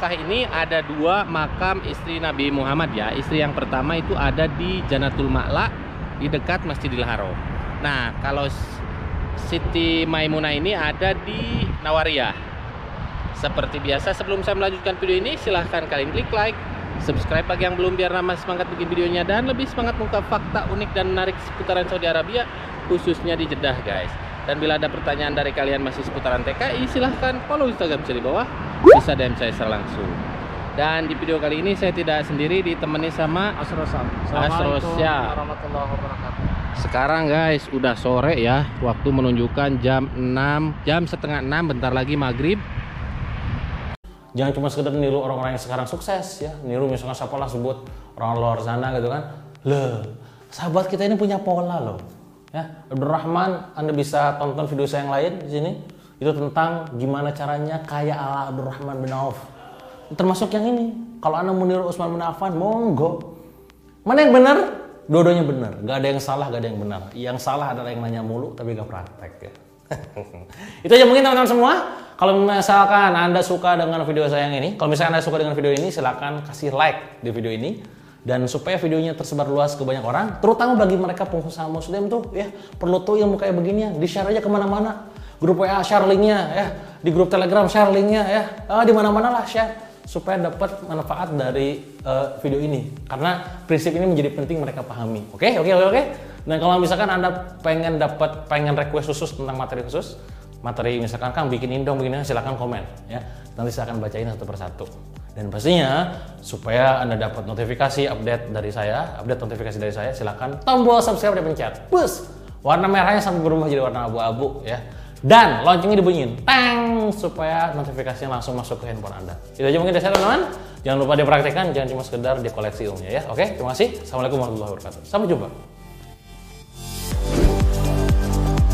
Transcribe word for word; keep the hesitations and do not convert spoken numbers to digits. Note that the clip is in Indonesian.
Mekah ini ada dua makam istri Nabi Muhammad ya. Istri yang pertama itu ada di Janatul Ma'la di dekat Masjidil Haram. Nah, kalau Siti Maimunah ini ada di Nawariyah. Seperti biasa, sebelum saya melanjutkan video ini, silahkan kalian klik like, subscribe bagi yang belum, biar nama semangat bikin videonya dan lebih semangat mengungkap fakta unik dan menarik seputaran Saudi Arabia, khususnya di Jeddah guys. Dan bila ada pertanyaan dari kalian masih seputaran T K I, silahkan follow Instagram saya di bawah, bisa D M saya secara langsung. Dan di video kali ini saya tidak sendiri, ditemani sama Asrosa. Assalamualaikum warahmatullahi wabarakatuh. Sekarang guys udah sore ya, waktu menunjukkan jam enam, jam setengah enam, bentar lagi maghrib. Jangan cuma sekedar niru orang-orang yang sekarang sukses ya, niru misalnya siapa lah sebut orang luar sana gitu kan. Loh, sahabat kita ini punya pola loh. Ya, Abdurrahman, Anda bisa tonton video saya yang lain di sini. Itu tentang gimana caranya kaya ala Abdurrahman bin Auf. Termasuk yang ini. Kalau Anda mau niru Utsman bin Affan, monggo. Mana yang benar? Dua-duanya benar. Gak ada yang salah, gak ada yang benar. Yang salah adalah yang nanya mulu tapi gak praktek ya. Itu aja mungkin teman-teman semua. Kalau misalkan Anda suka dengan video saya yang ini, kalau misalkan Anda suka dengan video ini, silakan kasih like di video ini. Dan supaya videonya tersebar luas ke banyak orang, terutama bagi mereka pengusaha muslim tuh ya, perlu tuh ilmu kayak beginian, di share aja kemana-mana. Grup W A share linknya ya, di grup Telegram share linknya ya, ah, di mana-mana lah share supaya dapat manfaat dari uh, video ini. Karena prinsip ini menjadi penting mereka pahami. Oke, oke, oke, oke. Dan kalau misalkan Anda pengen dapat, pengen request khusus tentang materi khusus, materi misalkan Kang bikin ini dong, begini, silakan komen ya. Nanti saya akan bacain satu persatu. Dan pastinya supaya Anda dapat notifikasi update dari saya, update notifikasi dari saya, silakan tombol subscribe dipencet. Bus, warna merahnya sampai berubah jadi warna abu-abu ya. Dan loncengnya dibunyiin, tang, supaya notifikasinya langsung masuk ke handphone Anda. Itu aja mungkin dari saya teman-teman. Jangan lupa dipraktekkan, jangan cuma sekedar dikoleksi ilmunya ya. Oke, terima kasih. Assalamualaikum warahmatullahi wabarakatuh. Sampai jumpa.